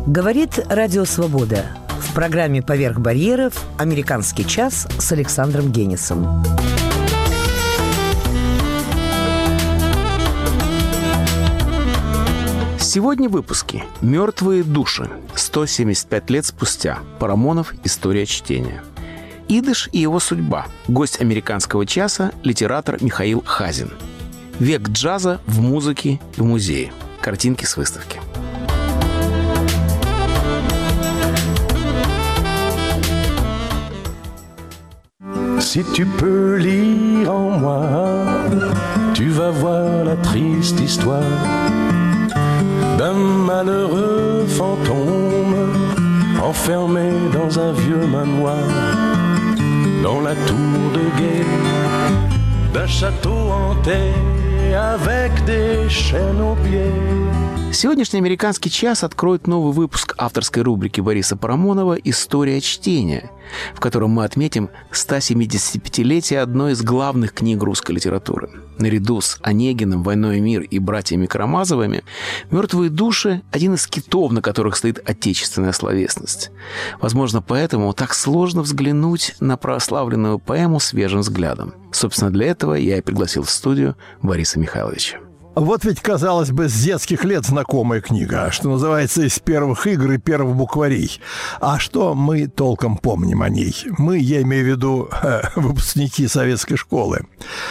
Говорит Радио Свобода. В программе «Поверх барьеров» «Американский час» с Александром Генисом. Сегодня в выпуске «Мертвые души. 175 лет спустя. Парамонов. История чтения». Идыш и его судьба. Гость «Американского часа» – литератор Михаил Хазин. Век джаза в музыке и в музее. Картинки с выставки. Si tu peux lire en moi, tu vas voir la triste histoire d'un malheureux fantôme enfermé dans un vieux manoir, dans la tour de guet d'un château hanté avec des chaînes aux pieds. Сегодняшний «Американский час» откроет новый выпуск авторской рубрики Бориса Парамонова «История чтения», в котором мы отметим 175-летие одной из главных книг русской литературы. Наряду с Онегиным, «Войной и мир» и братьями Карамазовыми «Мертвые души» — один из китов, на которых стоит отечественная словесность. Возможно, поэтому так сложно взглянуть на прославленную поэму свежим взглядом. Собственно, для этого я и пригласил в студию Бориса Михайловича. Вот ведь, казалось бы, с детских лет знакомая книга, что называется, из первых игр и первых букварей. А что мы толком помним о ней? Мы, я имею в виду, выпускники советской школы.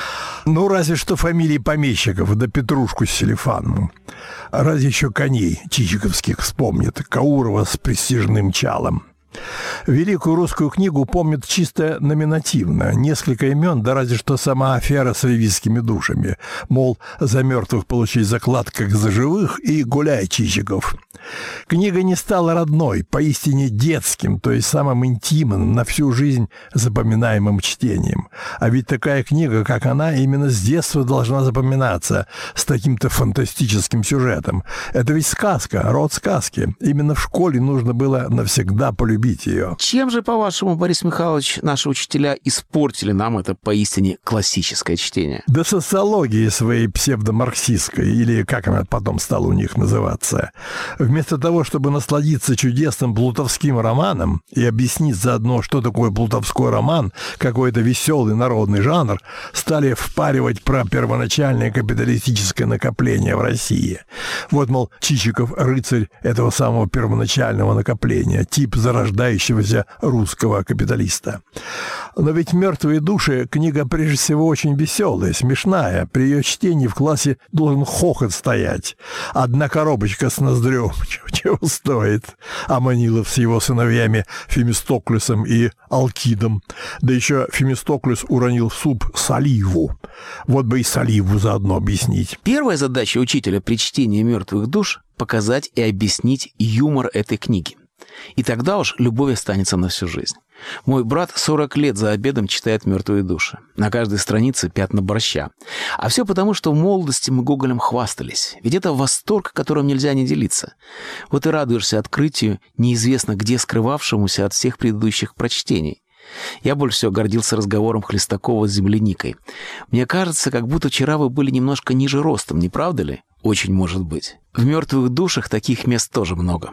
Ну, разве что фамилии помещиков, да Петрушку с Селифановым. Разве еще коней чичиковских вспомнят, Каурова с престижным чалом. Великую русскую книгу помнят чисто номинативно. Несколько имен, да разве что сама афера с ревизскими душами. Мол, за мертвых получить заклад, как за живых, и гуляй, Чичиков. Книга не стала родной, поистине детским, то есть самым интимным, на всю жизнь запоминаемым чтением. А ведь такая книга, как она, именно с детства должна запоминаться, с таким-то фантастическим сюжетом. Это ведь сказка, род сказки. Именно в школе нужно было навсегда полюбить ее. Чем же, по-вашему, Борис Михайлович, наши учителя испортили нам это поистине классическое чтение? Да социологии своей псевдомарксистской, или как она потом стала у них называться. Вместо того, чтобы насладиться чудесным плутовским романом и объяснить заодно, что такое плутовской роман, какой-то веселый народный жанр, стали впаривать про первоначальное капиталистическое накопление в России. Вот, мол, Чичиков – рыцарь этого самого первоначального накопления, тип зарождающегося русского капиталиста. Но ведь «Мертвые души» — книга прежде всего очень веселая, смешная. При ее чтении в классе должен хохот стоять. Одна коробочка с Ноздревым чего стоит. А Манилов с его сыновьями Фемистоклюсом и Алкидом. Да еще Фемистоклюс уронил в суп соливу. Вот бы и соливу заодно объяснить. Первая задача учителя при чтении «Мертвых душ» — показать и объяснить юмор этой книги. И тогда уж любовь останется на всю жизнь. Мой брат 40 лет за обедом читает «Мертвые души». На каждой странице пятна борща. А все потому, что в молодости мы Гоголем хвастались. Ведь это восторг, которым нельзя не делиться. Вот и радуешься открытию, неизвестно где скрывавшемуся от всех предыдущих прочтений. Я больше всего гордился разговором Хлестакова с земляникой. Мне кажется, как будто вчера вы были немножко ниже ростом, не правда ли? Очень может быть. В «Мертвых душах» таких мест тоже много.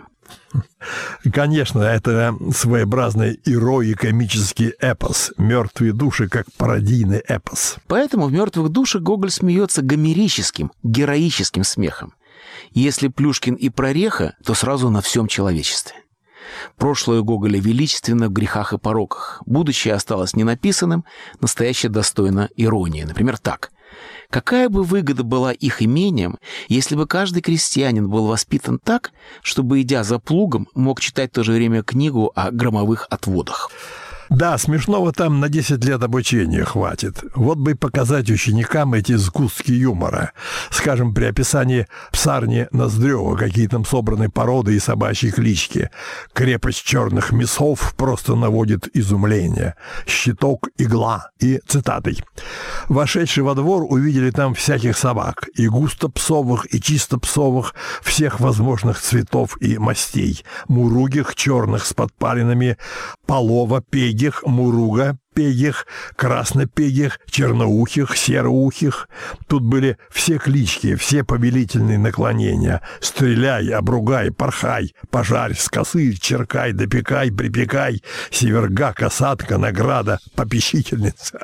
Конечно, это своеобразный ирoi-комический эпос. «Мертвые души» как пародийный эпос. Поэтому в «Мертвых душах» Гоголь смеется гомерическим, героическим смехом. Если Плюшкин и Прореха, то сразу на всем человечестве. Прошлое Гоголя величественно в грехах и пороках. Будущее осталось ненаписанным, настоящее достойно иронии. Например, так. Какая бы выгода была их имением, если бы каждый крестьянин был воспитан так, чтобы, идя за плугом, мог читать в то же время книгу о громовых отводах? Да, смешного там на 10 лет обучения хватит. Вот бы и показать ученикам эти сгустки юмора. Скажем, при описании псарни Ноздрева, какие там собраны породы и собачьи клички. Крепость черных мясов просто наводит изумление. Щиток, игла и цитатой. Вошедшие во двор увидели там всяких собак. И густо псовых, и чисто псовых, всех возможных цветов и мастей. Муругих, черных с подпалинами, полова, пегих, муруга, белопегих, краснопегих, черноухих, сероухих. Тут были все клички, все повелительные наклонения. Стреляй, обругай, порхай, пожарь, скосы, черкай, допекай, припекай, северга, касатка, награда, попечительница.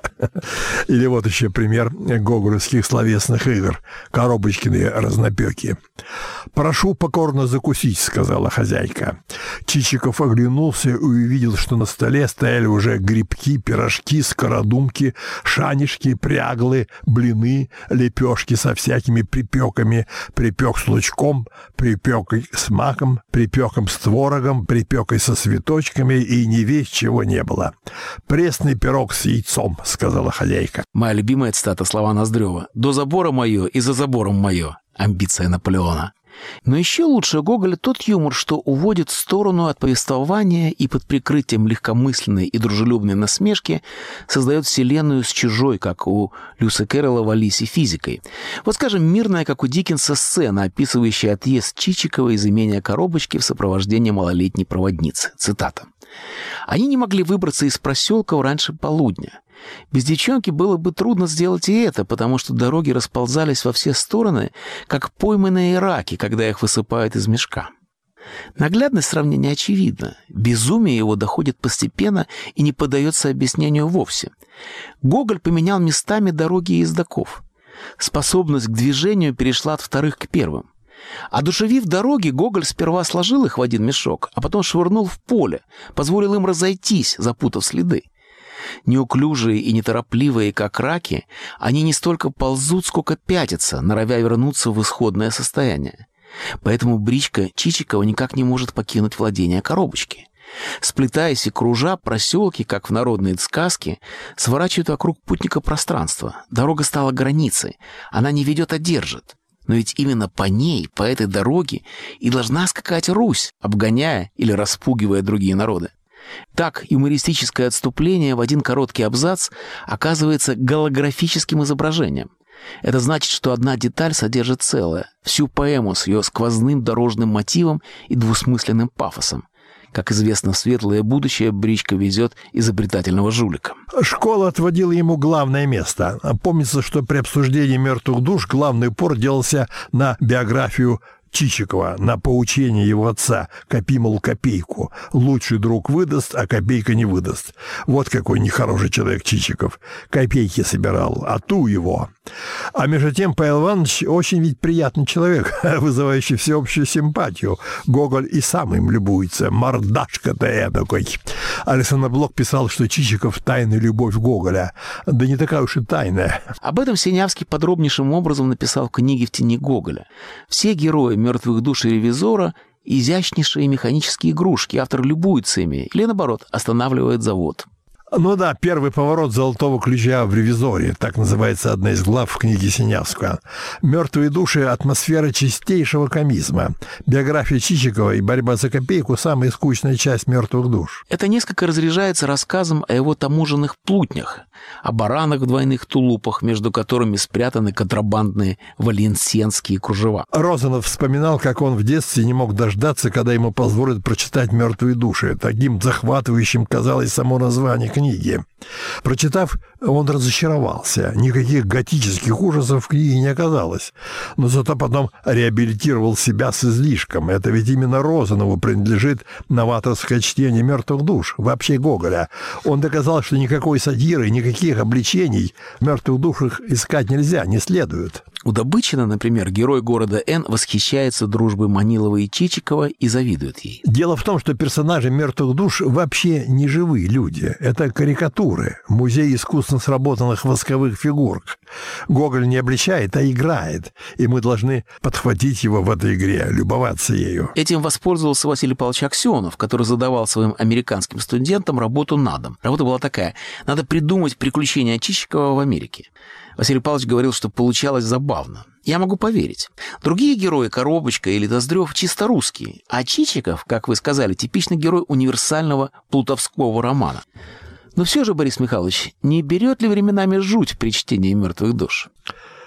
Или вот еще пример гоголевских словесных игр. Коробочкины разнопеки. «Прошу покорно закусить», — сказала хозяйка. Чичиков оглянулся и увидел, что на столе стояли уже грибки, пирожки, скородумки, шанишки, пряглы, блины, лепешки со всякими припеками, припек с лучком, припекой с маком, припеком с творогом, припекой со цветочками и не весь чего не было. «Пресный пирог с яйцом», — сказала хозяйка. Моя любимая цитата слова Ноздрева: «До забора мое и за забором мое». Амбиция Наполеона. Но еще лучше Гоголя тот юмор, что уводит в сторону от повествования и под прикрытием легкомысленной и дружелюбной насмешки создает вселенную с чужой, как у Льюиса Кэрролла в «Алисе физикой». Вот, скажем, мирная, как у Диккенса, сцена, описывающая отъезд Чичикова из имения Коробочки в сопровождении малолетней проводницы. Цитата. «Они не могли выбраться из проселков раньше полудня. Без девчонки было бы трудно сделать и это, потому что дороги расползались во все стороны, как пойманные раки, когда их высыпают из мешка». Наглядность сравнения очевидна. Безумие его доходит постепенно и не поддается объяснению вовсе. Гоголь поменял местами дороги и ездоков. Способность к движению перешла от вторых к первым. Одушевив дороги, Гоголь сперва сложил их в один мешок, а потом швырнул в поле, позволил им разойтись, запутав следы. Неуклюжие и неторопливые, как раки, они не столько ползут, сколько пятятся, норовя вернуться в исходное состояние. Поэтому бричка Чичикова никак не может покинуть владение Коробочки. Сплетаясь и кружа, проселки, как в народной сказке, сворачивают вокруг путника пространство. Дорога стала границей. Она не ведет, а держит. Но ведь именно по ней, по этой дороге, и должна скакать Русь, обгоняя или распугивая другие народы. Так юмористическое отступление в один короткий абзац оказывается голографическим изображением. Это значит, что одна деталь содержит целое, всю поэму с ее сквозным дорожным мотивом и двусмысленным пафосом. Как известно, в светлое будущее бричка везет изобретательного жулика. Школа отводила ему главное место. Помнится, что при обсуждении «Мертвых душ» главный упор делался на биографию Чичикова, на поучение его отца: «Копи, мол, копейку. Лучший друг выдаст, а копейка не выдаст». Вот какой нехороший человек Чичиков. Копейки собирал, а ту его. А между тем Павел Иванович очень ведь приятный человек, вызывающий всеобщую симпатию. Гоголь и сам им любуется. Мордашка-то эдакой. Александр Блок писал, что Чичиков — тайная любовь Гоголя. Да не такая уж и тайная. Об этом Синявский подробнейшим образом написал в книге «В тени Гоголя». Все герои «Мертвых душ» и «Ревизора» — изящнейшие механические игрушки. Автор любуется ими или, наоборот, останавливает завод. Ну да, первый поворот золотого ключа в «Ревизоре», так называется одна из глав в книге Синявского. «Мертвые души» — атмосфера чистейшего комизма. Биография Чичикова и борьба за копейку — самая скучная часть «Мертвых душ». Это несколько разряжается рассказом о его таможенных плутнях, о баранах в двойных тулупах, между которыми спрятаны контрабандные валенсиенские кружева. Розанов вспоминал, как он в детстве не мог дождаться, когда ему позволят прочитать «Мертвые души». Таким захватывающим казалось само название книги. Прочитав, он разочаровался. Никаких готических ужасов в книге не оказалось. Но зато потом реабилитировал себя с излишком. Это ведь именно Розанову принадлежит новаторское чтение «Мертвых душ», вообще Гоголя. Он доказал, что никакой сатиры, никаких обличений в «Мертвых душах» искать нельзя, не следует. У Добычина, например, герой города Н восхищается дружбой Манилова и Чичикова и завидует ей. Дело в том, что персонажи «Мертвых душ» вообще не живые люди. Это карикатуры, музей искусно сработанных восковых фигурок. Гоголь не обличает, а играет, и мы должны подхватить его в этой игре, любоваться ею. Этим воспользовался Василий Павлович Аксенов, который задавал своим американским студентам работу на дом. Работа была такая: надо придумать приключения Чичикова в Америке. Василий Павлович говорил, что получалось забавно. Я могу поверить. Другие герои, Коробочка или Ноздрев, чисто русские, а Чичиков, как вы сказали, типичный герой универсального плутовского романа. Но все же, Борис Михайлович, не берет ли временами жуть при чтении «Мертвых душ»?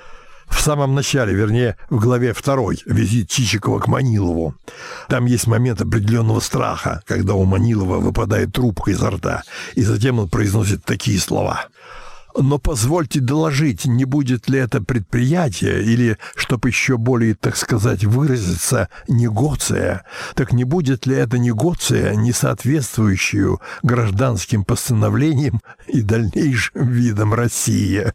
В самом начале, вернее, в главе 2, визит Чичикова к Манилову. Там есть момент определенного страха, когда у Манилова выпадает трубка изо рта, и затем он произносит такие слова. Но позвольте доложить, не будет ли это предприятие, или, чтобы еще более, так сказать, выразиться, негоция, так не будет ли это негоция, не соответствующую гражданским постановлениям и дальнейшим видам России?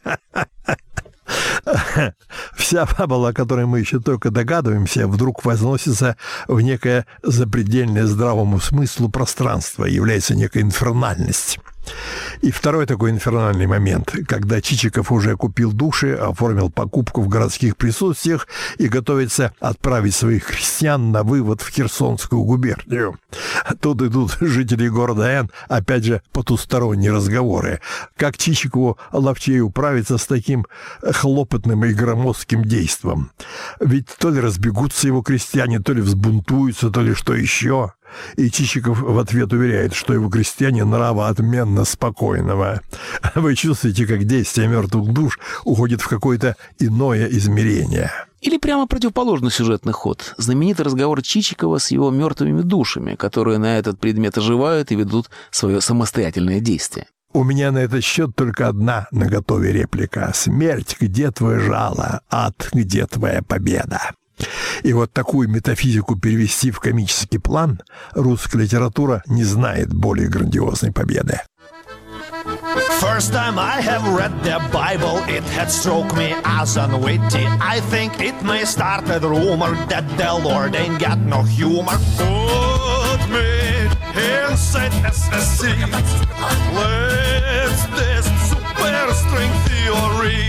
Вся фабула, о которой мы еще только догадываемся, вдруг возносится в некое запредельное здравому смыслу пространство, является некая инфернальность. И второй такой инфернальный момент, когда Чичиков уже купил души, оформил покупку в городских присутствиях и готовится отправить своих крестьян на вывод в Херсонскую губернию. Тут идут жители города Н, опять же, потусторонние разговоры. Как Чичикову ловчей управиться с таким хлопотным и громоздким действом? Ведь то ли разбегутся его крестьяне, то ли взбунтуются, то ли что еще. И Чичиков в ответ уверяет, что его крестьяне нрава отменно спокойного. Вы чувствуете, как действие мертвых душ уходит в какое-то иное измерение. Или прямо противоположный сюжетный ход. Знаменитый разговор Чичикова с его мертвыми душами, которые на этот предмет оживают и ведут свое самостоятельное действие. У меня на этот счет только одна наготове реплика. «Смерть, где твое жало? Ад, где твоя победа?» И вот такую метафизику перевести в комический план русская литература не знает более грандиозной победы. First time I have read the Bible, it had struck me as unwitty. I think it may start a rumor that the Lord ain't got no humor. Put me inside SSC. Let's test super string theory.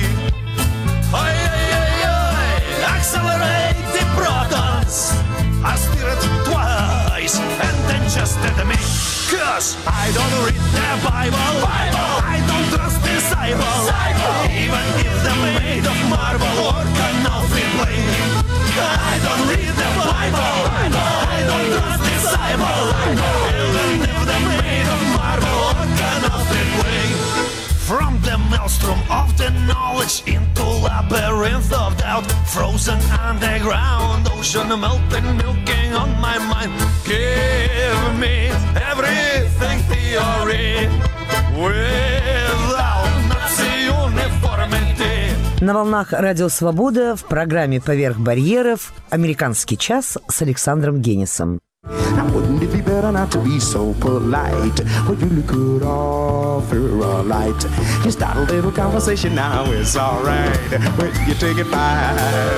Accelerate the protons, I spirit twice, and then just at me. Cause I don't read the Bible. I don't trust disciples, even if they're made of marble or canal play. I don't read the Bible. I don't trust disciples, even if they're made of marble or canal play. From the maelstrom of the knowledge into labyrinth of doubt, frozen underground, ocean melting, milking on my mind. Give me everything theory without Nazi uniformity. На волнах Радио Свобода в программе «Поверх барьеров» «Американский час» с Александром Генисом. Now wouldn't it be better not to be so polite? Well, you could offer a light. Just start a little conversation now, it's alright. When you take it by.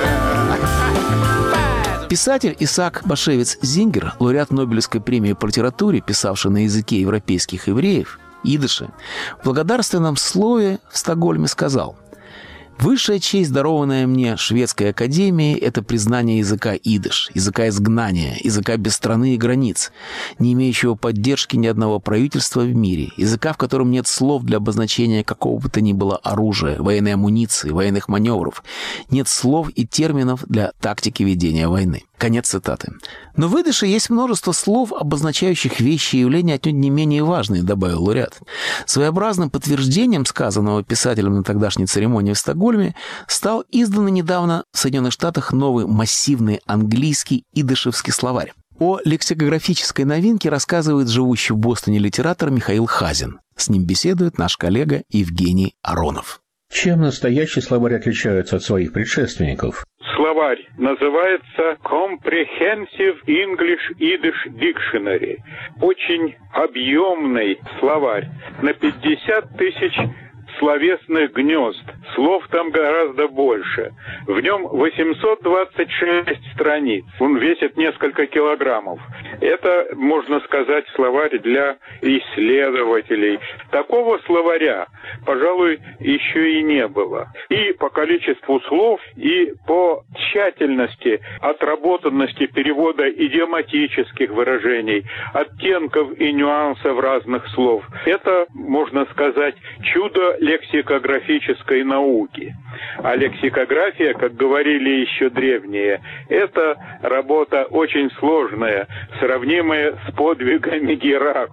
Писатель Исаак Башевец Зингер, лауреат Нобелевской премии по литературе, писавший на языке европейских евреев, идыше, в благодарственном слове в Стокгольме сказал: «Высшая честь, дарованная мне шведской академией, это признание языка идыш, языка изгнания, языка без страны и границ, не имеющего поддержки ни одного правительства в мире, языка, в котором нет слов для обозначения какого бы то ни было оружия, военной амуниции, военных маневров, нет слов и терминов для тактики ведения войны». Конец цитаты. Но в идыше есть множество слов, обозначающих вещи и явления отнюдь не менее важные, добавил лауреат. Своеобразным подтверждением сказанного писателем на тогдашней церемонии в Стокгольме стал изданный недавно в Соединенных Штатах новый массивный английский идышевский словарь. О лексикографической новинке рассказывает живущий в Бостоне литератор Михаил Хазин. С ним беседует наш коллега Евгений Аронов. Чем настоящий словарь отличается от своих предшественников? Словарь называется Comprehensive English Yiddish Dictionary. Очень объемный словарь на 50 тысяч словесных гнезд. Слов там гораздо больше. В нем 826 страниц. Он весит несколько килограммов. Это, можно сказать, словарь для исследователей. Такого словаря, пожалуй, еще и не было. И по количеству слов, и по тщательности, отработанности перевода идиоматических выражений, оттенков и нюансов разных слов. Это, можно сказать, чудо лексикографической науки. А лексикография, как говорили еще древние, это работа очень сложная, сравнимая с подвигами Геракла.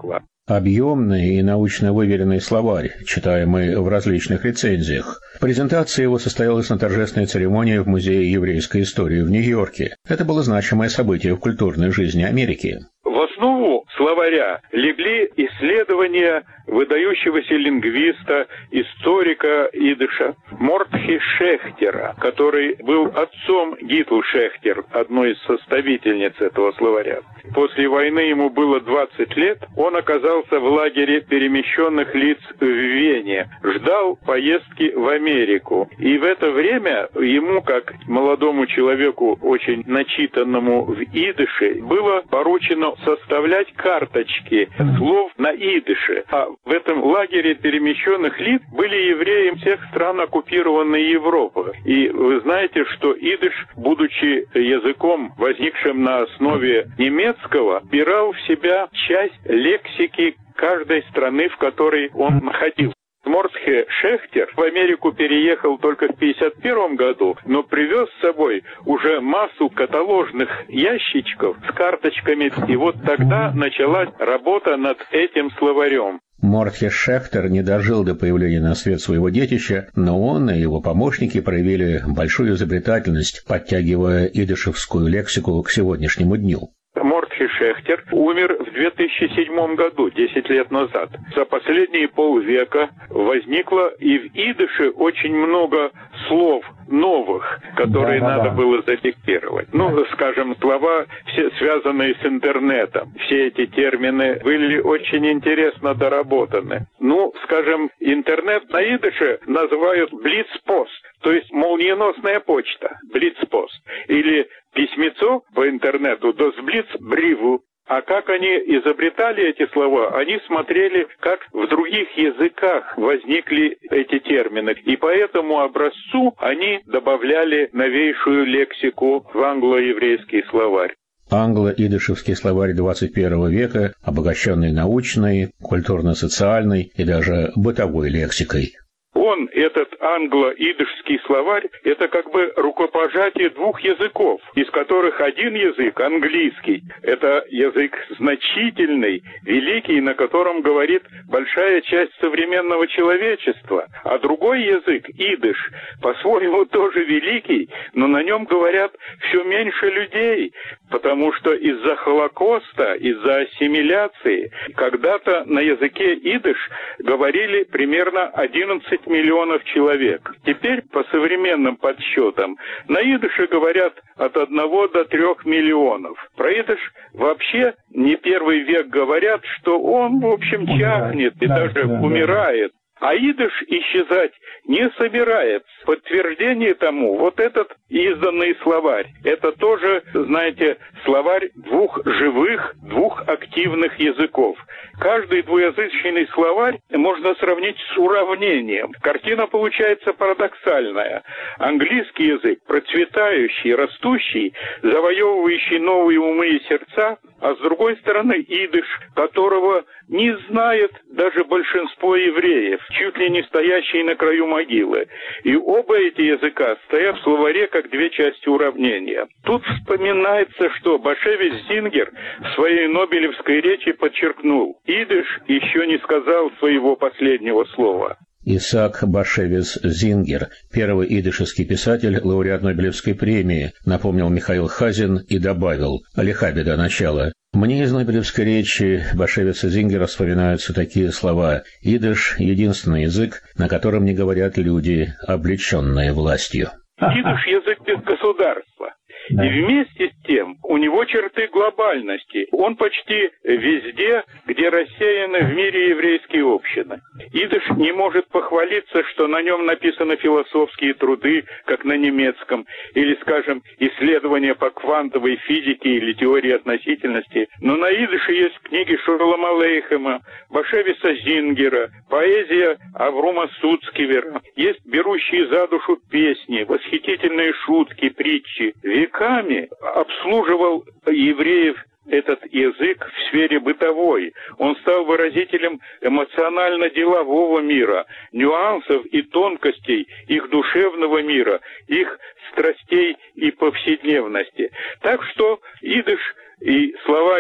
Объемный и научно выверенный словарь, читаемый в различных рецензиях. Презентация его состоялась на торжественной церемонии в Музее еврейской истории в Нью-Йорке. Это было значимое событие в культурной жизни Америки. В основу словаря легли исследования выдающегося лингвиста, историка идыша Мордхи Шехтера, который был отцом Гитл Шехтер, одной из составительниц этого словаря. После войны ему было 20 лет, он оказался в лагере перемещенных лиц в Вене, ждал поездки в Америку. И в это время ему, как молодому человеку, очень начитанному в идыше, было поручено составлять карточки слов на идыше. А в этом лагере перемещенных лиц были евреи всех стран оккупированной Европы. И вы знаете, что идыш, будучи языком, возникшим на основе немецкого, вбирал в себя часть лексики каждой страны, в которой он находился. Мордхи Шехтер в Америку переехал только в 1951 году, но привез с собой уже массу каталожных ящичков с карточками, и вот тогда началась работа над этим словарем. Мордхи Шехтер не дожил до появления на свет своего детища, но он и его помощники проявили большую изобретательность, подтягивая идышевскую лексику к сегодняшнему дню. Мордхи Шехтер умер в 2007 году, 10 лет назад. За последние полвека возникло и в идыше очень много слов новых, которые надо было зафиксировать. Ну, скажем, слова, все связанные с интернетом. Все эти термины были очень интересно доработаны. Ну, скажем, интернет на идыше называют блицпост, то есть молниеносная почта, блицпост. Или письмецо по интернету досблицбриву. А как они изобретали эти слова, они смотрели, как в других языках возникли эти термины. И по этому образцу они добавляли новейшую лексику в англо-еврейский словарь. Англо-идышевский словарь 21 века, обогащенный научной, культурно-социальной и даже бытовой лексикой. Он, этот англо-идышский словарь, это как бы рукопожатие двух языков, из которых один язык, английский, это язык значительный, великий, на котором говорит большая часть современного человечества, а другой язык, идыш, по-своему тоже великий, но на нем говорят все меньше людей, потому что из-за Холокоста, из-за ассимиляции, когда-то на языке идыш говорили примерно 11 миллионов человек. Теперь, по современным подсчетам, на идыше говорят от 1 до 3 миллионов. Про идыш вообще не первый век говорят, что он, в общем, чахнет и даже умирает. А идыш исчезать не собирается. Подтверждение тому вот этот изданный словарь. Это тоже, знаете, словарь двух живых, двух активных языков. Каждый двуязычный словарь можно сравнить с уравнением. Картина получается парадоксальная. Английский язык, процветающий, растущий, завоевывающий новые умы и сердца, а с другой стороны идыш, которого не знает даже большинство евреев, чуть ли не стоящие на краю могилы. И оба эти языка стоят в словаре как две части уравнения. Тут вспоминается, что Башевич Зингер в своей Нобелевской речи подчеркнул: идыш еще не сказал своего последнего слова. Исаак Башевец Зингер, первый идышевский писатель, лауреат Нобелевской премии, напомнил Михаил Хазин и добавил: «Лиха беда начала». Мне из Нобелевской речи Башевеца Зингера вспоминаются такие слова: «Идыш — единственный язык, на котором не говорят люди, облеченные властью». Идыш — язык без государства. И вместе с тем у него черты глобальности. Он почти везде, где рассеяны в мире еврейские общины. Идыш не может похвалиться, что на нем написаны философские труды, как на немецком, или, скажем, исследования по квантовой физике или теории относительности. Но на идыше есть книги Шолома Алейхема, Башевица Зингера, поэзия Аврума Суцкивера. Есть берущие за душу песни, восхитительные шутки, притчи. Веками обслуживал евреев этот язык в сфере бытовой. Он стал выразителем эмоционально-делового мира, нюансов и тонкостей их душевного мира, их страстей и повседневности. Так что идыш и словарь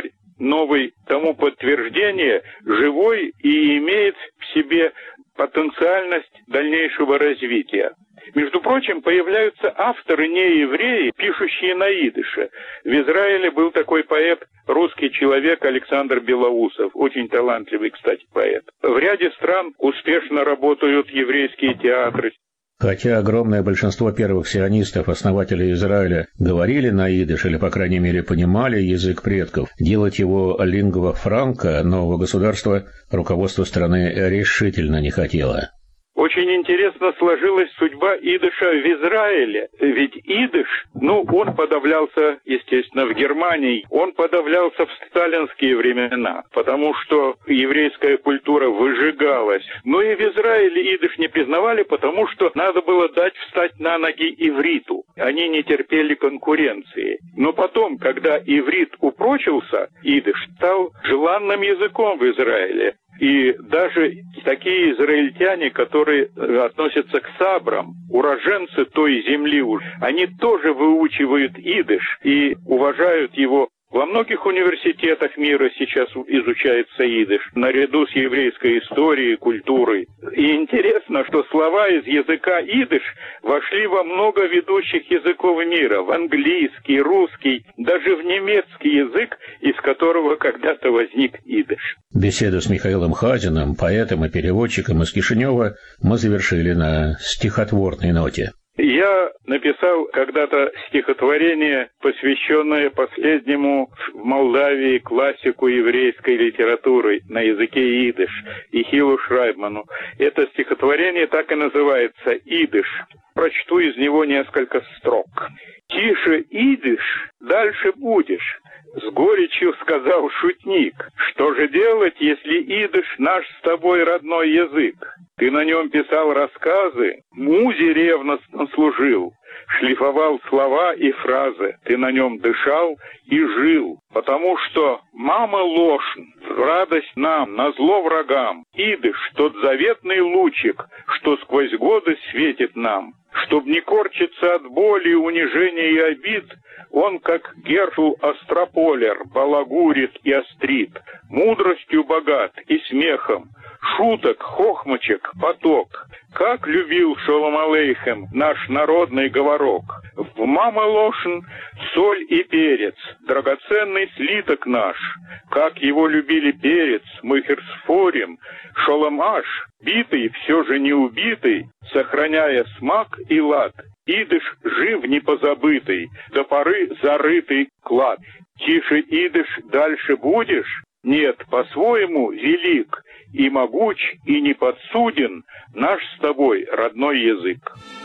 новый тому подтверждение, живой и имеет в себе потенциальность дальнейшего развития. Между прочим, появляются авторы не-евреи, пишущие на идыше. В Израиле был такой поэт, русский человек Александр Белоусов, очень талантливый, кстати, поэт. В ряде стран успешно работают еврейские театры. Хотя огромное большинство первых сионистов, основателей Израиля, говорили на идыш, или, по крайней мере, понимали язык предков, делать его лингва франка нового государства руководство страны решительно не хотело. Очень интересно сложилась судьба идыша в Израиле. Ведь идыш, он подавлялся, естественно, в Германии, он подавлялся в сталинские времена, потому что еврейская культура выжигалась. Но и в Израиле идыш не признавали, потому что надо было дать встать на ноги ивриту. Они не терпели конкуренции. Но потом, когда иврит упрочился, идыш стал желанным языком в Израиле. И даже такие израильтяне, которые относятся к сабрам, уроженцы той земли, они тоже выучивают идыш и уважают его. Во многих университетах мира сейчас изучается идыш, наряду с еврейской историей, культурой. И интересно, что слова из языка идыш вошли во много ведущих языков мира, в английский, русский, даже в немецкий язык, из которого когда-то возник идыш. Беседу с Михаилом Хазиным, поэтом и переводчиком из Кишинева, мы завершили на стихотворной ноте. Я написал когда-то стихотворение, посвященное последнему в Молдавии классику еврейской литературы на языке идыш, Ихилу Шрайбману. Это стихотворение так и называется «Идыш». Прочту из него несколько строк. «Тише, идыш, дальше будешь». С горечью сказал шутник: что же делать, если идыш наш с тобой родной язык? Ты на нем писал рассказы, музе ревностно служил, шлифовал слова и фразы, ты на нем дышал и жил, потому что мама лошн, в радость нам, назло врагам, идыш тот заветный лучик, что сквозь годы светит нам. Чтоб не корчиться от боли, унижения и обид, он, как Гершел Астрополер, балагурит и острит, мудростью богат и смехом, шуток, хохмочек, поток. Как любил Шолом Алейхем наш народный говорок. В мама лошн соль и перец, драгоценный слиток наш. Как его любили перец, мы херсфорим, Шолом Аш, битый, все же не убитый, сохраняя смак и лад. Идыш жив непозабытый, до поры зарытый клад. Тише, идыш, дальше будешь? Нет, по-своему велик, и могуч, и неподсуден наш с тобой родной язык.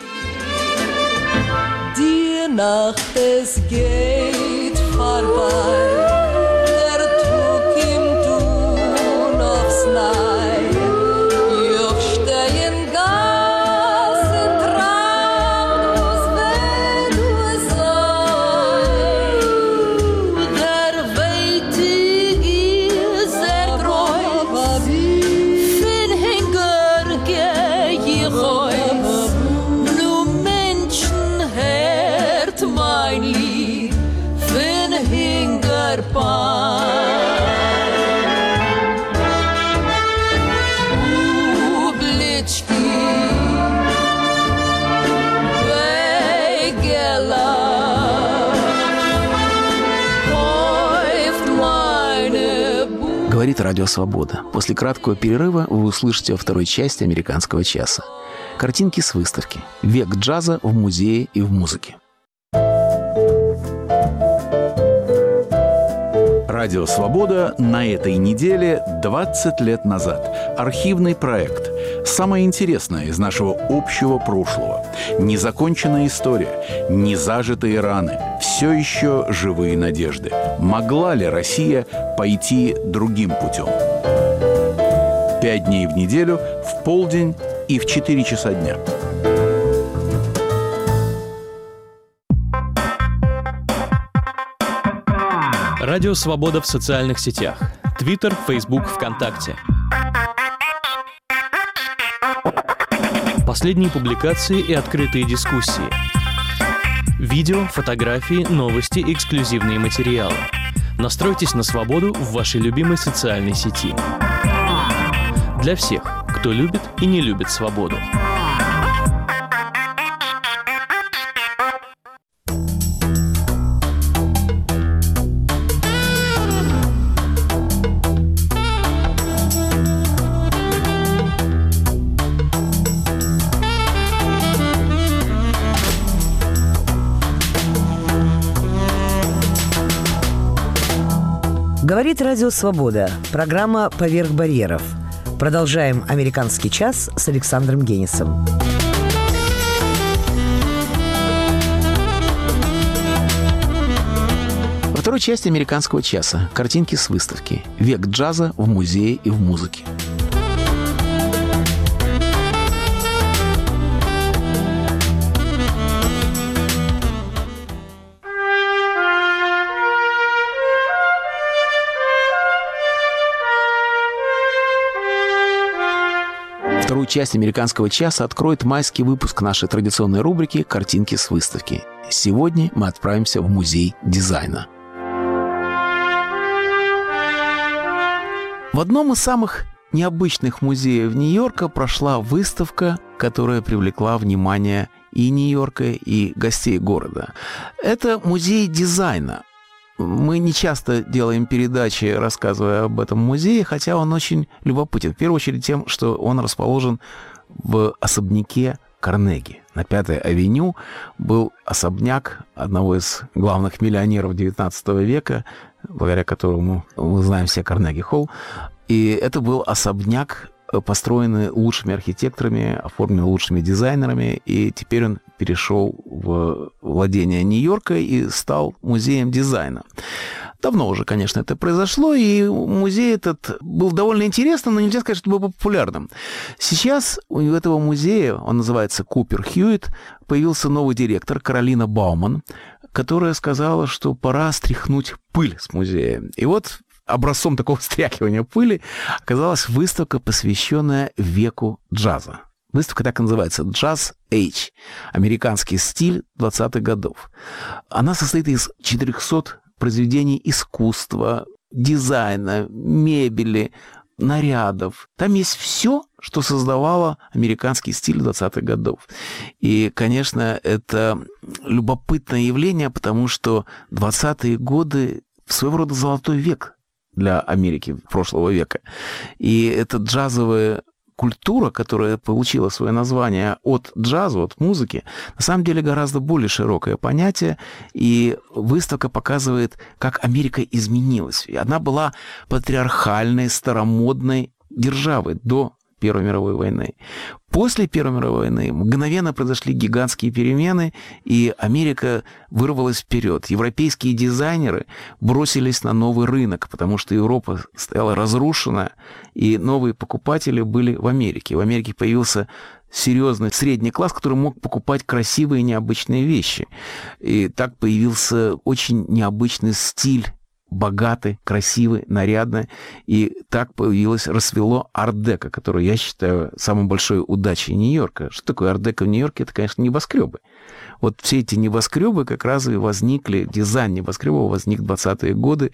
Die Nacht, es geht vorbei, der Tug im Tun aufs Neue, ich steh in Gassen, trag uns, wenn du sei, der Weitig ist treu, fin hinger geh ich heus, nu Menschen hört mein Lied, fin hinger Говорит Радио Свобода. После краткого перерыва вы услышите во второй части «Американского часа». Картинки с выставки «Век джаза в музее и в музыке». Радио «Свобода» на этой неделе 20 лет назад. Архивный проект. Самое интересное из нашего общего прошлого. Незаконченная история, незажитые раны, все еще живые надежды. Могла ли Россия пойти другим путем? 5 дней в неделю, в полдень и в 4 часа дня. Радио «Свобода» в социальных сетях. Твиттер, Фейсбук, ВКонтакте. Последние публикации и открытые дискуссии. Видео, фотографии, новости, эксклюзивные материалы. Настройтесь на свободу в вашей любимой социальной сети. Для всех, кто любит и не любит свободу. Говорит Радио Свобода. Программа «Поверх барьеров». Продолжаем «Американский час» с Александром Генисом. Во второй части «Американского часа» картинки с выставки «Век джаза в музее и в музыке». Вторую часть «Американского часа» откроет майский выпуск нашей традиционной рубрики «Картинки с выставки». Сегодня мы отправимся в музей дизайна. В одном из самых необычных музеев Нью-Йорка прошла выставка, которая привлекла внимание и Нью-Йорка, и гостей города. Это музей дизайна. Мы не часто делаем передачи, рассказывая об этом музее, хотя он очень любопытен. В первую очередь тем, что он расположен в особняке Карнеги. На 5-й авеню был особняк одного из главных миллионеров XIX века, благодаря которому мы знаем все Карнеги-холл. И это был особняк, построенный лучшими архитекторами, оформленный лучшими дизайнерами, и теперь он перешел в владение Нью-Йорка и стал музеем дизайна. Давно уже, конечно, это произошло, и музей этот был довольно интересным, но нельзя сказать, что был популярным. Сейчас у этого музея, он называется Купер Хьюитт, появился новый директор Каролина Бауман, которая сказала, что пора стряхнуть пыль с музея. И вот образцом такого стряхивания пыли оказалась выставка, посвященная веку джаза. Выставка так и называется «Jazz Age» – американский стиль 20-х годов. Она состоит из 400 произведений искусства, дизайна, мебели, нарядов. Там есть все, что создавало американский стиль 20-х годов. И, конечно, это любопытное явление, потому что 20-е годы – своего рода золотой век для Америки прошлого века. И эта джазовая культура, которая получила свое название от джаза, от музыки, на самом деле гораздо более широкое понятие, и выставка показывает, как Америка изменилась. И она была патриархальной, старомодной державой до Первой мировой войны. После Первой мировой войны мгновенно произошли гигантские перемены, и Америка вырвалась вперед. Европейские дизайнеры бросились на новый рынок, потому что Европа стояла разрушена, и новые покупатели были в Америке. В Америке появился серьезный средний класс, который мог покупать красивые необычные вещи. И так появился очень необычный стиль, богатый, красивый, нарядный. И так расцвело арт-деко, которое я считаю самой большой удачей Нью-Йорка. Что такое арт-деко в Нью-Йорке? Это, конечно, небоскребы. Вот все эти небоскребы как раз и возникли, дизайн небоскребов возник в 20-е годы.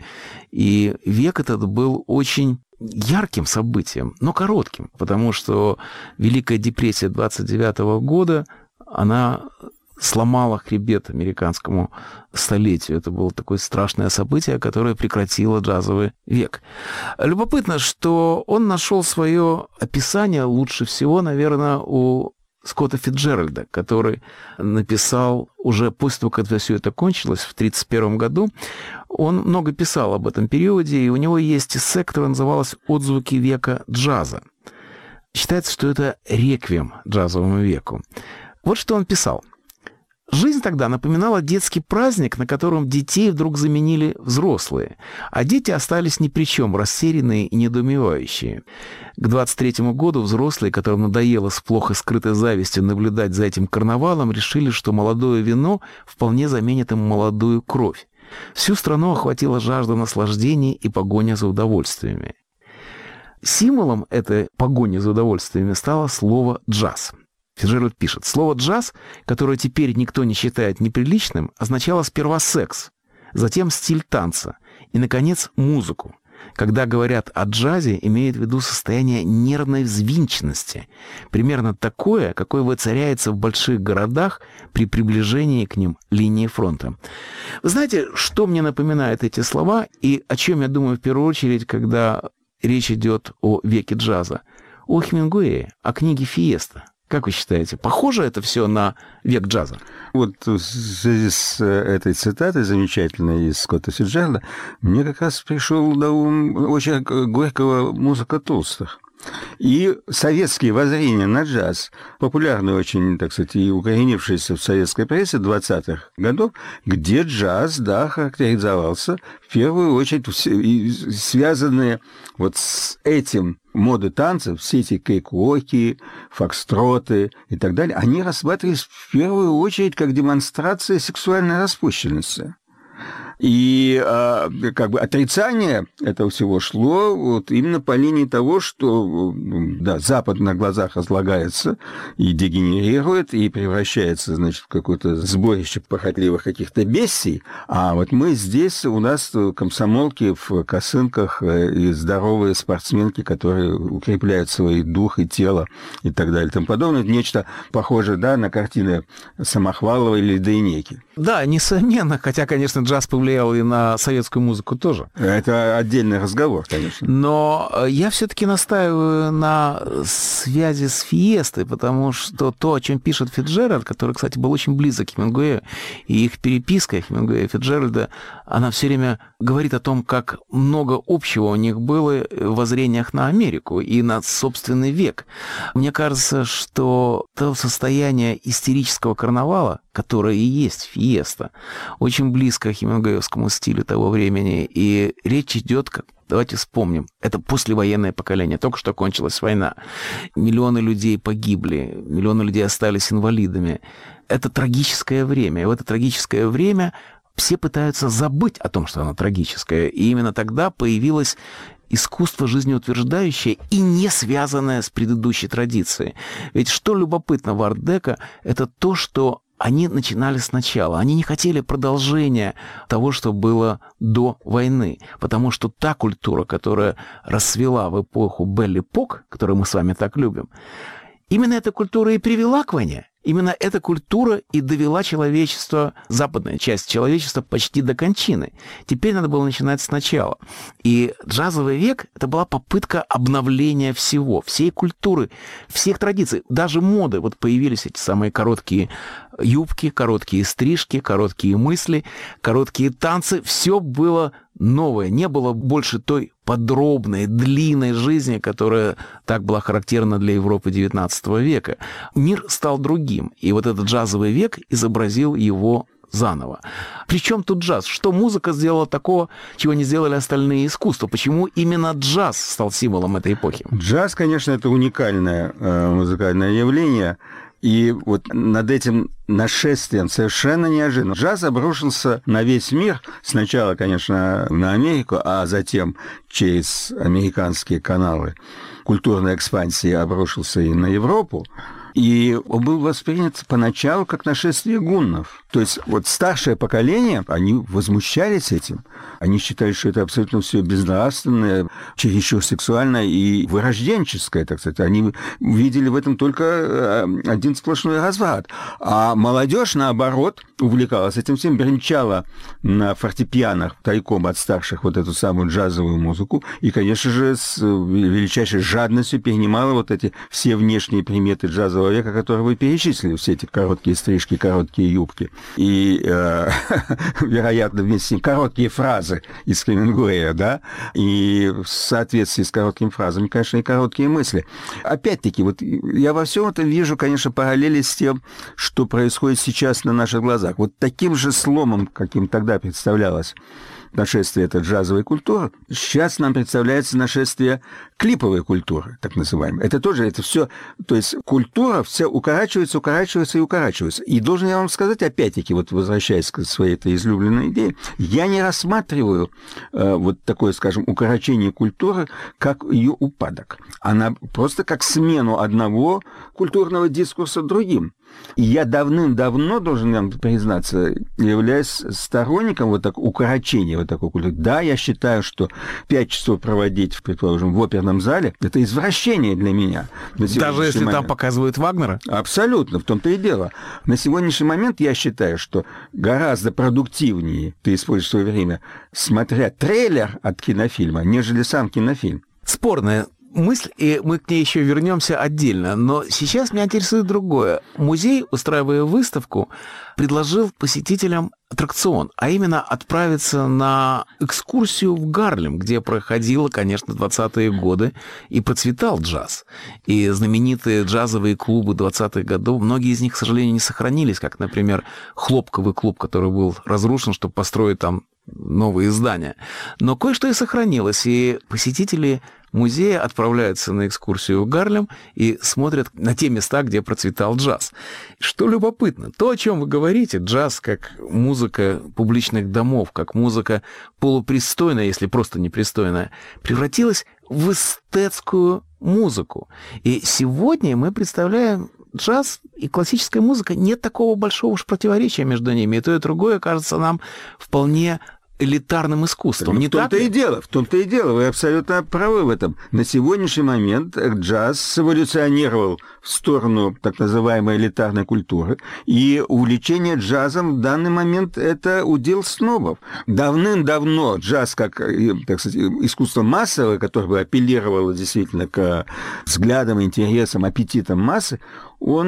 И век этот был очень ярким событием, но коротким, потому что Великая депрессия 29-го года, она сломала хребет американскому столетию. Это было такое страшное событие, которое прекратило джазовый век. Любопытно, что он нашел свое описание лучше всего, наверное, у Скотта Фицджеральда, который написал уже после того, как все это кончилось, в 1931 году. Он много писал об этом периоде, и у него есть эссе, которое называлось «Отзвуки века джаза». Считается, что это реквием джазовому веку. Вот что он писал. Жизнь тогда напоминала детский праздник, на котором детей вдруг заменили взрослые, а дети остались ни при чем, растерянные и недоумевающие. К 23-му году взрослые, которым надоело с плохо скрытой завистью наблюдать за этим карнавалом, решили, что молодое вино вполне заменит им молодую кровь. Всю страну охватила жажда наслаждений и погоня за удовольствиями. Символом этой погони за удовольствиями стало слово «джаз». Фицджеральд пишет, слово «джаз», которое теперь никто не считает неприличным, означало сперва секс, затем стиль танца И, наконец, музыку. Когда говорят о джазе, имеют в виду состояние нервной взвинченности. Примерно такое, какое воцаряется в больших городах при приближении к ним линии фронта. Вы знаете, что мне напоминают эти слова и о чем я думаю в первую очередь, когда речь идет о веке джаза? О Хемингуэе, о книге «Фиеста». Как вы считаете, похоже это все на век джаза? Вот в связи с этой цитатой замечательной из Скотта Фицджеральда мне как раз пришел на ум очень горького музыка Толстых. И советские воззрения на джаз, популярные очень, так сказать, и укоренившиеся в советской прессе 20-х годов, где джаз, да, характеризовался в первую очередь, связанные вот с этим моды танцев, все эти кейк-уоки, фокстроты и так далее, они рассматривались в первую очередь как демонстрация сексуальной распущенности. И как бы отрицание этого всего шло вот именно по линии того, что да, Запад на глазах разлагается и дегенерирует, и превращается, значит, в какое-то сборище похотливых каких-то бестий, а вот мы здесь, у нас комсомолки в косынках и здоровые спортсменки, которые укрепляют свой дух и тело и так далее и тому подобное. Нечто похожее, да, на картины Самохвалова или Дейнеки. Да, несомненно, хотя, конечно, джаз повлиял и на советскую музыку тоже. Это отдельный разговор, конечно. Но я все-таки настаиваю на связи с Фиестой, потому что то, о чем пишет Фицджеральд, который, кстати, был очень близок к Хемингуэю, и их переписка Хемингуэя и Фицджеральда, она все время говорит о том, как много общего у них было в воззрениях на Америку и на собственный век. Мне кажется, что то состояние истерического карнавала, которое и есть Фиеста, очень близко к хемингуэевскому стилю того времени. И речь идет, давайте вспомним, это послевоенное поколение, только что кончилась война. Миллионы людей погибли, миллионы людей остались инвалидами. Это трагическое время. И в это трагическое время все пытаются забыть о том, что оно трагическое. И именно тогда появилось искусство жизнеутверждающее и не связанное с предыдущей традицией. Ведь что любопытно в арт-деко, это то, что они начинали сначала. Они не хотели продолжения того, что было до войны. Потому что та культура, которая расцвела в эпоху Белл-эпок, которую мы с вами так любим, именно эта культура и привела к войне. Именно эта культура и довела человечество, западная часть человечества, почти до кончины. Теперь надо было начинать сначала. И джазовый век – это была попытка обновления всего, всей культуры, всех традиций, даже моды. Вот появились эти самые короткие юбки, короткие стрижки, короткие мысли, короткие танцы. Все было новое. Не было больше той подробной, длинной жизни, которая так была характерна для Европы XIX века. Мир стал другим. И вот этот джазовый век изобразил его заново. Причем тут джаз? Что музыка сделала такого, чего не сделали остальные искусства? Почему именно джаз стал символом этой эпохи? Джаз, конечно, это уникальное музыкальное явление. И вот над этим нашествием совершенно неожиданно джаз обрушился на весь мир. Сначала, конечно, на Америку, а затем через американские каналы культурной экспансии обрушился и на Европу. И он был воспринят поначалу как нашествие гуннов. То есть вот старшее поколение, они возмущались этим. Они считали, что это абсолютно все безнравственное, чересчур сексуальное и вырожденческое, так сказать. Они видели в этом только один сплошной разврат. А молодежь, наоборот, увлекалась этим всем, бренчала на фортепианах тайком от старших вот эту самую джазовую музыку. И, конечно же, с величайшей жадностью перенимала вот эти все внешние приметы джазового века, которые вы перечислили, все эти короткие стрижки, короткие юбки. И, вероятно, вместе с ним короткие фразы из Хемингуэя, да, и в соответствии с короткими фразами, конечно, и короткие мысли. Опять-таки, вот я во всем этом вижу, конечно, параллели с тем, что происходит сейчас на наших глазах. Вот таким же сломом, каким тогда представлялось нашествие этой джазовой культуры, сейчас нам представляется нашествие клиповой культуры, так называемой. Это тоже, это все, то есть культура вся укорачивается, укорачивается и укорачивается. И должен я вам сказать, опять-таки, вот возвращаясь к своей этой излюбленной идее, я не рассматриваю вот такое, скажем, укорочение культуры как ее упадок. Она просто как смену одного культурного дискурса другим. И я давным-давно, должен вам признаться, являюсь сторонником вот так укорочения вот такой культуры. Да, я считаю, что 5 часов проводить, предположим, в оперном зале, это извращение для меня. Даже если там показывают Вагнера? Абсолютно, в том-то и дело. На сегодняшний момент я считаю, что гораздо продуктивнее ты используешь свое время, смотря трейлер от кинофильма, нежели сам кинофильм. Спорная мысль, и мы к ней еще вернемся отдельно. Но сейчас меня интересует другое. Музей, устраивая выставку, предложил посетителям аттракцион, а именно отправиться на экскурсию в Гарлем, где проходило, конечно, 20-е годы и процветал джаз. И знаменитые джазовые клубы 20-х годов, многие из них, к сожалению, не сохранились, как, например, Хлопковый клуб, который был разрушен, чтобы построить там новые здания. Но кое-что и сохранилось, и посетители музея отправляются на экскурсию в Гарлем и смотрят на те места, где процветал джаз. Что любопытно, то, о чем вы говорите, джаз как музыка публичных домов, как музыка полупристойная, если просто непристойная, превратилась в эстетскую музыку. И сегодня мы представляем джаз и классическая музыка, нет такого большого уж противоречия между ними. И то, и другое кажется нам вполне элитарным искусством. В том-то и дело, вы абсолютно правы в этом. На сегодняшний момент джаз эволюционировал в сторону так называемой элитарной культуры, и увлечение джазом в данный момент – это удел снобов. Давным-давно джаз, как, так сказать, искусство массовое, которое бы апеллировало действительно к взглядам, интересам, аппетитам массы, он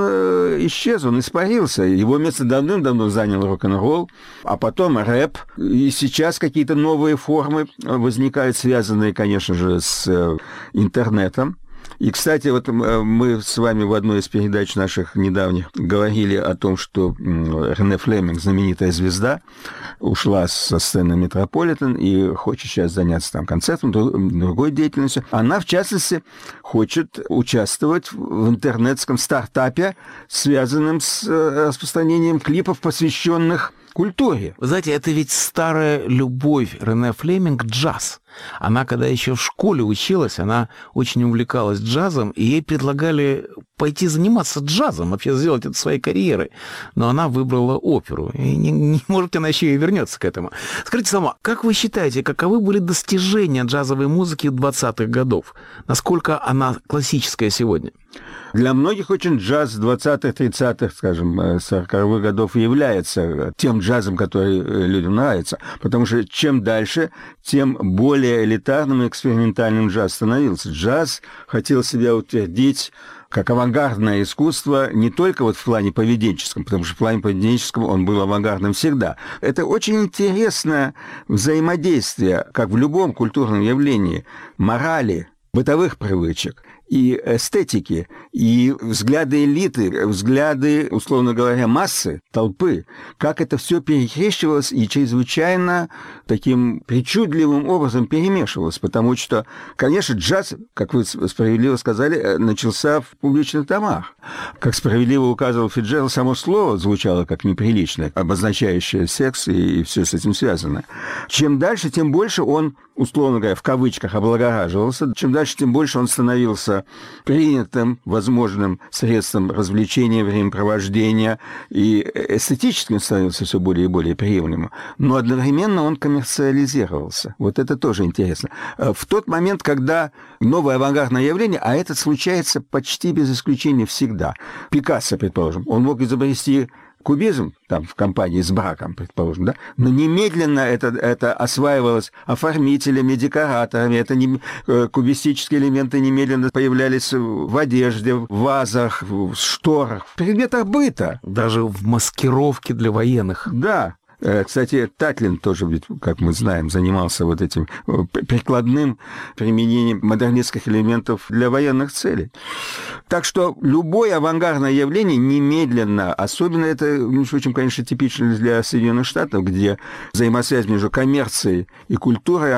исчез, он испарился. Его место давным-давно занял рок-н-ролл, а потом рэп. И сейчас какие-то новые формы возникают, связанные, конечно же, с интернетом. И, кстати, вот мы с вами в одной из передач наших недавних говорили о том, что Рене Флеминг, знаменитая звезда, ушла со сцены Метрополитен и хочет сейчас заняться там концертом, другой деятельностью. Она, в частности, хочет участвовать в интернетском стартапе, связанном с распространением клипов, посвященных культуре. Вы знаете, это ведь старая любовь Рене Флеминг к джаз. Она, когда еще в школе училась, она очень увлекалась джазом, и ей предлагали пойти заниматься джазом, вообще сделать это своей карьерой. Но она выбрала оперу. И не может она еще и вернется к этому. Скажите сама, как вы считаете, каковы были достижения джазовой музыки 20-х годов? Насколько она классическая сегодня? Для многих очень джаз 20-х, 30-х, скажем, 40-х годов является тем джазом, который людям нравится. Потому что чем дальше, тем более элитарным и экспериментальным джаз становился. Джаз хотел себя утвердить как авангардное искусство не только вот в плане поведенческом, потому что в плане поведенческом он был авангардным всегда. Это очень интересное взаимодействие, как в любом культурном явлении, морали, бытовых привычек и эстетики, и взгляды элиты, взгляды, условно говоря, массы, толпы, как это все перекрещивалось и чрезвычайно таким причудливым образом перемешивалось, потому что, конечно, джаз, как вы справедливо сказали, начался в публичных домах. Как справедливо указывал Фицджеральд, само слово звучало как неприличное, обозначающее секс и все с этим связано. Чем дальше, тем больше он, условно говоря, в кавычках облагораживался, чем дальше, тем больше он становился принятым, возможным средством развлечения, времяпровождения, и эстетически становился все более и более приемлемым. Но одновременно он коммерциализировался. Вот это тоже интересно. В тот момент, когда новое авангардное явление, а это случается почти без исключения всегда. Пикассо, предположим, он мог изобрести кубизм, там, в компании с браком, предположим, да, но немедленно это осваивалось оформителями, декораторами, кубистические элементы немедленно появлялись в одежде, в вазах, в шторах, в предметах быта. Даже в маскировке для военных. Да. Кстати, Татлин тоже, как мы знаем, занимался вот этим прикладным применением модернистских элементов для военных целей. Так что любое авангардное явление немедленно, особенно это очень, конечно, типично для Соединенных Штатов, где взаимосвязь между коммерцией и культурой,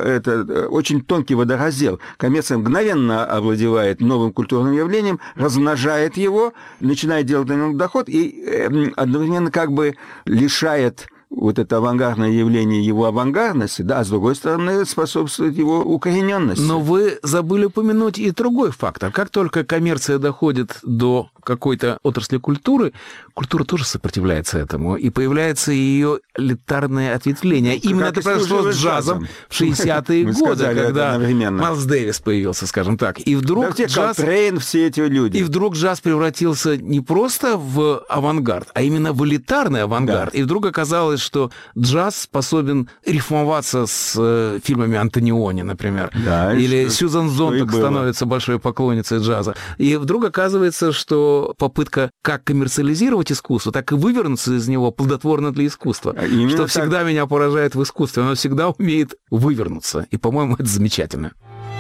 это очень тонкий водораздел. Коммерция мгновенно овладевает новым культурным явлением, размножает его, начинает делать на нем доход и одновременно как бы лишает вот это авангардное явление его авангардности, да, а с другой стороны способствует его укорененности. Но вы забыли упомянуть и другой фактор. Как только коммерция доходит до какой-то отрасли культуры, культура тоже сопротивляется этому, и появляется ее элитарное ответвление. Именно это произошло с джазом в 60-е годы, когда Майлз Дэвис появился, скажем так. И вдруг джаз... все эти люди. И вдруг джаз превратился не просто в авангард, а именно в элитарный авангард. Да. И вдруг оказалось, что джаз способен рифмоваться с фильмами Антониони, например. Да, или Сьюзан Зонтак становится большой поклонницей джаза. И вдруг оказывается, что попытка как коммерциализировать искусство, так и вывернуться из него плодотворно для искусства. Именно что всегда меня поражает в искусстве. Оно всегда умеет вывернуться. И, по-моему, это замечательно.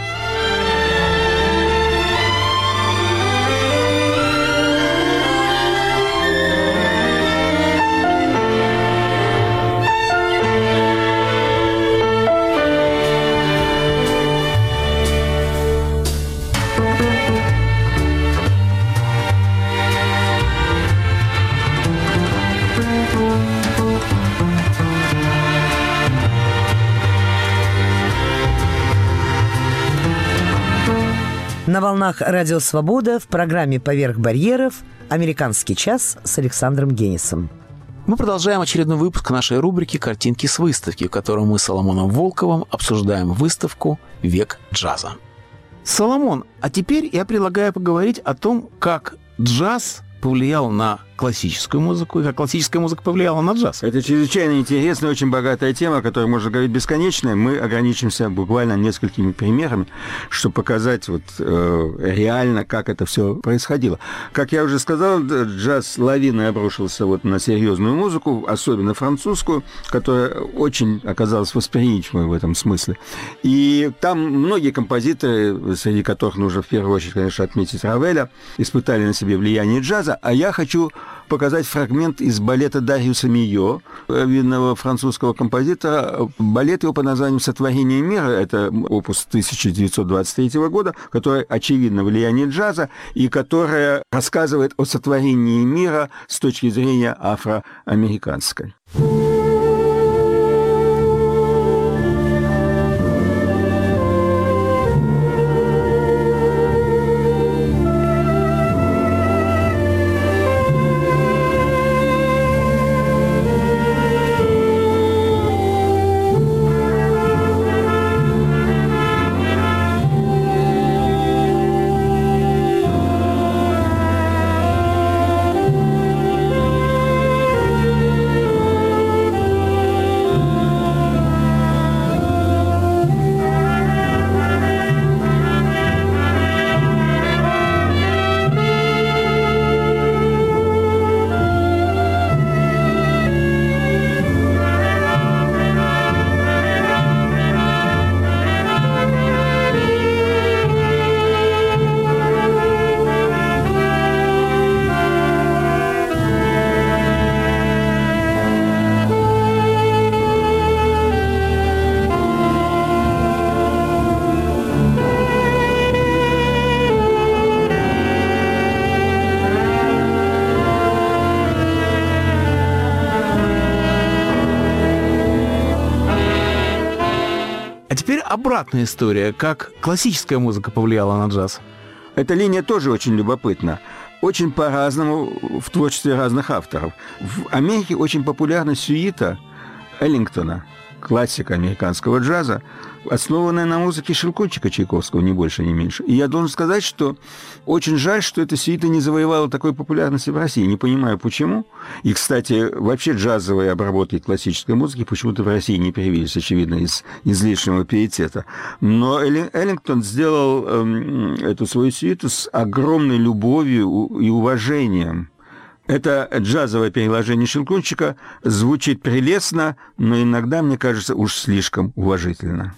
На волнах «Радио Свобода» в программе «Поверх барьеров» «Американский час» с Александром Генисом. Мы продолжаем очередной выпуск нашей рубрики «Картинки с выставки», в которой мы с Соломоном Волковым обсуждаем выставку «Век джаза». Соломон, а теперь я предлагаю поговорить о том, как джаз повлиял на классическую музыку, и как классическая музыка повлияла на джаз. Это чрезвычайно интересная, очень богатая тема, о которой можно говорить бесконечно. Мы ограничимся буквально несколькими примерами, чтобы показать вот, реально, как это все происходило. Как я уже сказал, джаз лавиной обрушился вот на серьезную музыку, особенно французскую, которая очень оказалась восприимчивой в этом смысле. И там многие композиторы, среди которых нужно в первую очередь, конечно, отметить Равеля, испытали на себе влияние джаза, а я хочу показать фрагмент из балета Дариуса Мийо, видного французского композитора. Балет его по названию «Сотворение мира», это опус 1923 года, который, очевидно, влияние джаза, и которое рассказывает о сотворении мира с точки зрения афроамериканской. Обратная история, как классическая музыка повлияла на джаз. Эта линия тоже очень любопытна. Очень по-разному в творчестве разных авторов. В Америке очень популярна сюита Эллингтона, классика американского джаза, основанная на музыке Щелкунчика Чайковского, ни больше, ни меньше. И я должен сказать, что очень жаль, что эта сюита не завоевала такой популярности в России. Не понимаю, почему. И, кстати, вообще джазовые обработки классической музыки почему-то в России не появились, очевидно, из излишнего пиетета. Но Эллингтон сделал эту свою сюиту с огромной любовью и уважением. Это джазовое переложение Щелкунчика звучит прелестно, но иногда, мне кажется, уж слишком уважительно.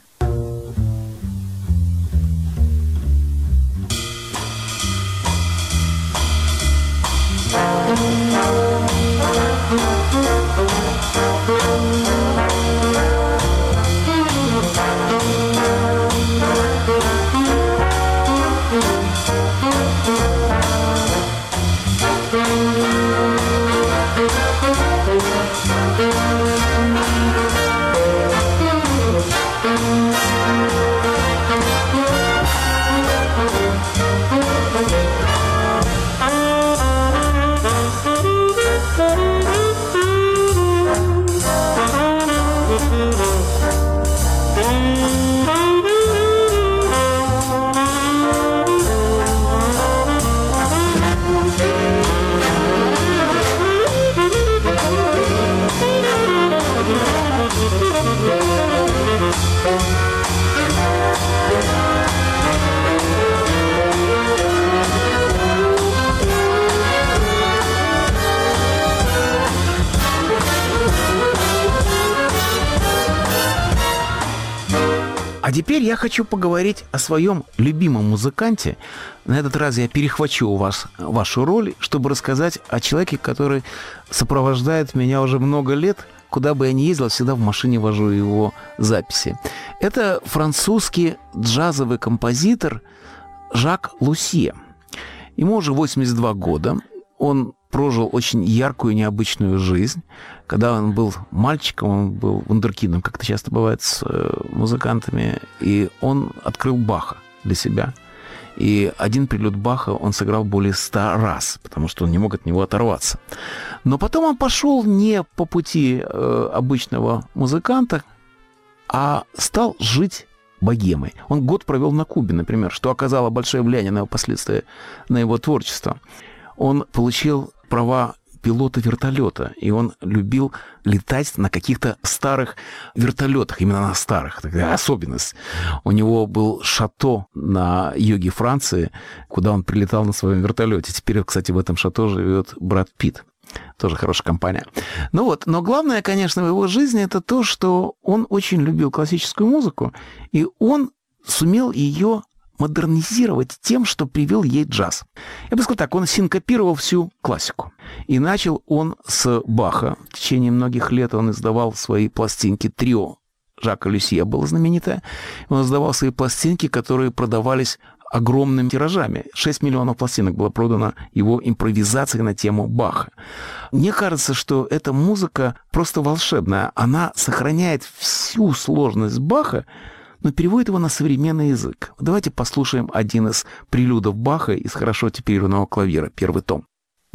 А теперь я хочу поговорить о своем любимом музыканте. На этот раз я перехвачу у вас вашу роль, чтобы рассказать о человеке, который сопровождает меня уже много лет. Куда бы я ни ездил, всегда в машине вожу его записи. Это французский джазовый композитор Жак Лусье. Ему уже 82 года. Он прожил очень яркую, необычную жизнь. Когда он был мальчиком, он был вундеркиндом, как это часто бывает с музыкантами, и он открыл Баха для себя. И один прелюд Баха он сыграл более 100 раз, потому что он не мог от него оторваться. Но потом он пошел не по пути обычного музыканта, а стал жить богемой. Он год провел на Кубе, например, что оказало большое влияние на его последствия, на его творчество. Он получил права пилота вертолета, и он любил летать на каких-то старых вертолетах, именно на старых, такая особенность. У него был шато на юге Франции, куда он прилетал на своем вертолете. Теперь, кстати, в этом шато живет Брэд Питт. Тоже хорошая компания. Но главное, конечно, в его жизни это то, что он очень любил классическую музыку, и он сумел ее модернизировать тем, что привел ей джаз. Я бы сказал так, он синкопировал всю классику. И начал он с Баха. В течение многих лет он издавал свои пластинки. Трио Жака Лусье было знаменитое. Он издавал свои пластинки, которые продавались огромными тиражами. 6 миллионов пластинок было продано его импровизацией на тему Баха. Мне кажется, что эта музыка просто волшебная. Она сохраняет всю сложность Баха, но переводит его на современный язык. Давайте послушаем один из прелюдов Баха из хорошо типированного клавира, первый том.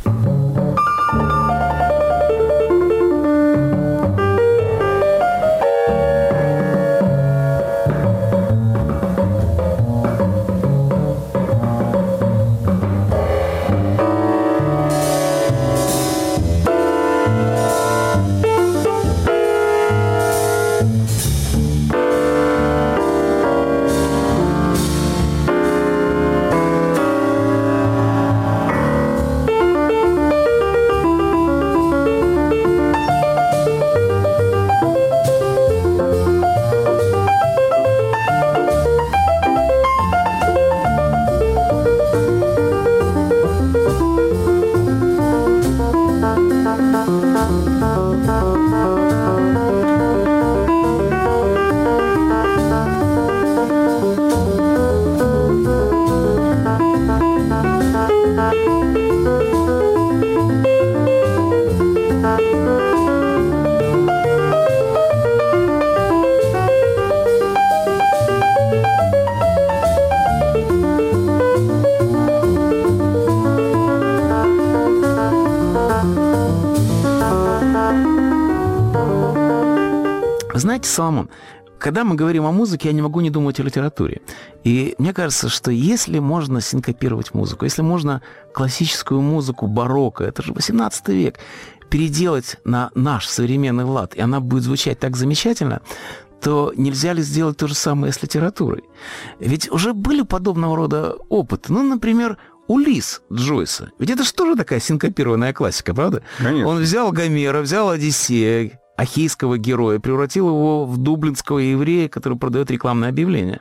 Знаете, Соломон, когда мы говорим о музыке, я не могу не думать о литературе. И мне кажется, что если можно синкопировать музыку, если можно классическую музыку барокко, это же 18 век, переделать на наш современный лад, и она будет звучать так замечательно, то нельзя ли сделать то же самое с литературой? Ведь уже были подобного рода опыты. Ну, например, «Улисс» Джойса. Ведь это же тоже такая синкопированная классика, правда? Конечно. Он взял Гомера, взял Одиссея, ахейского героя, превратил его в дублинского еврея, который продает рекламное объявление.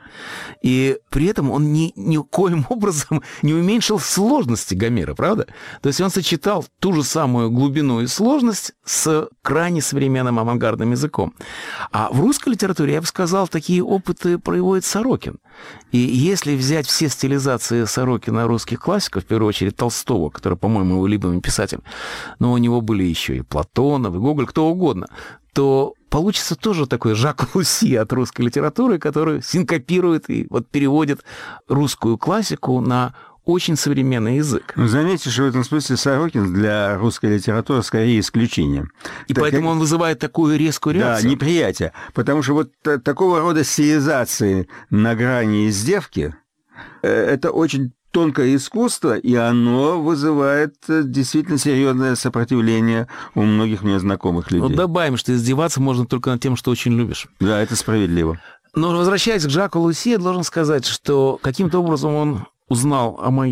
И при этом он никоим образом не уменьшил сложности Гомера, правда? То есть он сочетал ту же самую глубину и сложность с крайне современным авангардным языком. А в русской литературе, я бы сказал, такие опыты проводит Сорокин. И если взять все стилизации Сорокина русских классиков, в первую очередь Толстого, который, по-моему, его любимый писатель, но у него были еще и Платонов, и Гоголь, кто угодно, то получится тоже такой Жак Лусье от русской литературы, который синкопирует и вот переводит русскую классику на очень современный язык. Ну, заметьте, что в этом смысле Сорокин для русской литературы скорее исключение. И так, поэтому он вызывает такую резкую реакцию. Да, неприятие. Потому что вот такого рода стилизации на грани издевки – это очень тонкое искусство, и оно вызывает действительно серьезное сопротивление у многих мне знакомых людей. Ну, добавим, что издеваться можно только над тем, что очень любишь. Да, это справедливо. Но возвращаясь к Жаку Лусье, должен сказать, что каким-то образом он узнал о моих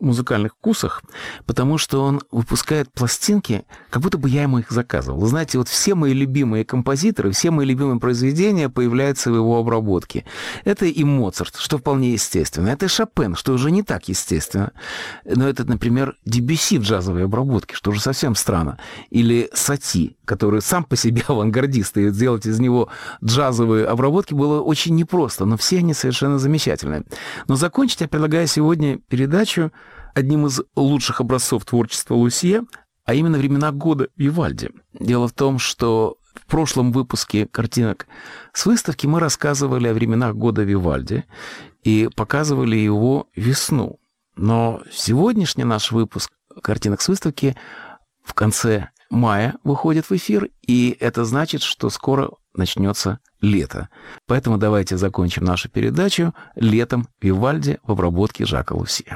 музыкальных вкусах, потому что он выпускает пластинки, как будто бы я ему их заказывал. Вы знаете, вот все мои любимые композиторы, все мои любимые произведения появляются в его обработке. Это и Моцарт, что вполне естественно. Это и Шопен, что уже не так естественно. Но это, например, Дебюсси в джазовой обработке, что уже совсем странно. Или Сати, который сам по себе авангардист, и сделать из него джазовые обработки было очень непросто, но все они совершенно замечательные. Но закончить я предлагаю сегодня передачу одним из лучших образцов творчества Лусье, а именно «Времена года» Вивальди. Дело в том, что в прошлом выпуске картинок с выставки мы рассказывали о временах года Вивальди и показывали его весну. Но сегодняшний наш выпуск картинок с выставки в конце мая выходит в эфир, и это значит, что скоро начнется лето. Поэтому давайте закончим нашу передачу летом Вивальди в обработке Жака Лусье.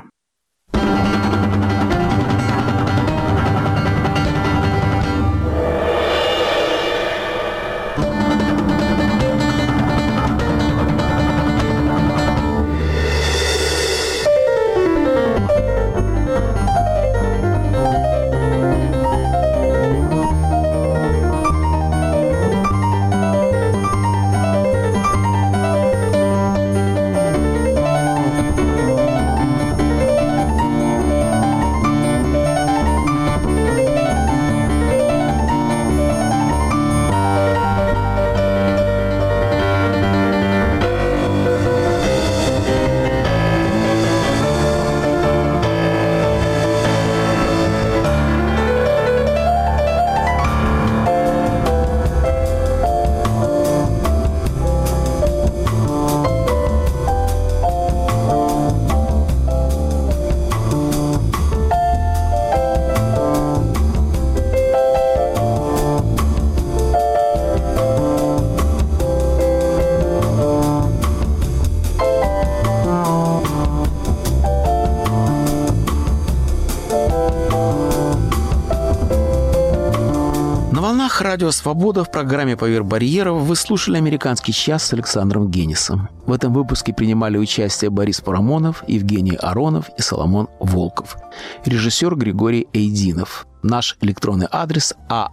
Радио «Свобода» в программе «Поверх барьеров» вы слушали «Американский час» с Александром Генисом. В этом выпуске принимали участие Борис Парамонов, Евгений Аронов и Соломон Волков. Режиссер Григорий Эйдинов. Наш электронный адрес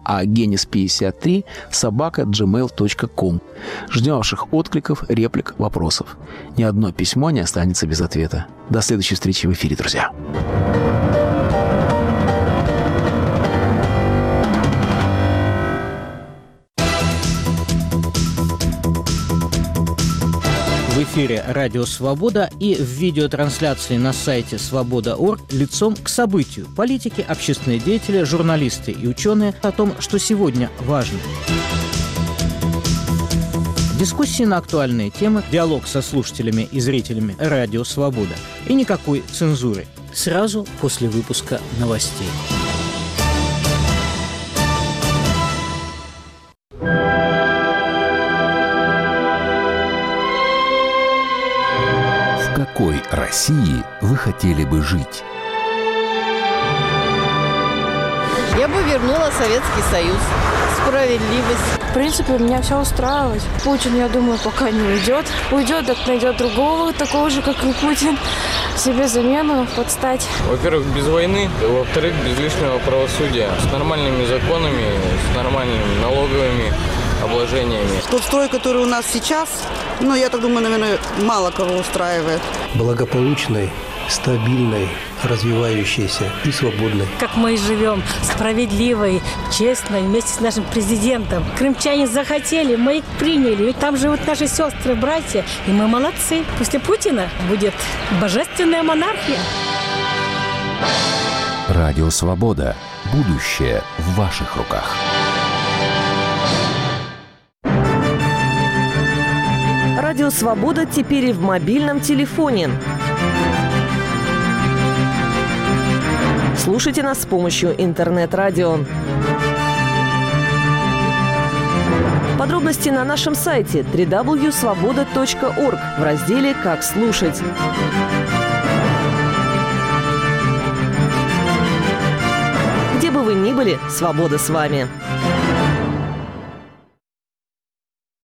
aagenis53@gmail.com. Ждем ваших откликов, реплик, вопросов. Ни одно письмо не останется без ответа. До следующей встречи в эфире, друзья. В эфире «Радио Свобода» и в видеотрансляции на сайте свобода.орг лицом к событию. Политики, общественные деятели, журналисты и ученые о том, что сегодня важно. Дискуссии на актуальные темы, диалог со слушателями и зрителями «Радио Свобода». И никакой цензуры. Сразу после выпуска новостей. В какой России вы хотели бы жить? Я бы вернула Советский Союз. Справедливость. В принципе, меня все устраивает. Путин, я думаю, пока не уйдет. Уйдет, так найдет другого, такого же, как и Путин. Себе замену подстать. Во-первых, без войны. Во-вторых, без лишнего правосудия. С нормальными законами, с нормальными налоговыми обложениями. Тот строй, который у нас сейчас, я так думаю, наверное, мало кого устраивает. Благополучной, стабильной, развивающейся и свободной. Как мы и живем, справедливой, честной, вместе с нашим президентом. Крымчане захотели, мы их приняли. Ведь там живут наши сестры, братья, и мы молодцы. После Путина будет божественная монархия. Радио «Свобода». Будущее в ваших руках. Радио «Свобода» теперь и в мобильном телефоне. Слушайте нас с помощью интернет-радио. Подробности на нашем сайте www.svoboda.org в разделе «Как слушать». Где бы вы ни были, свобода с вами.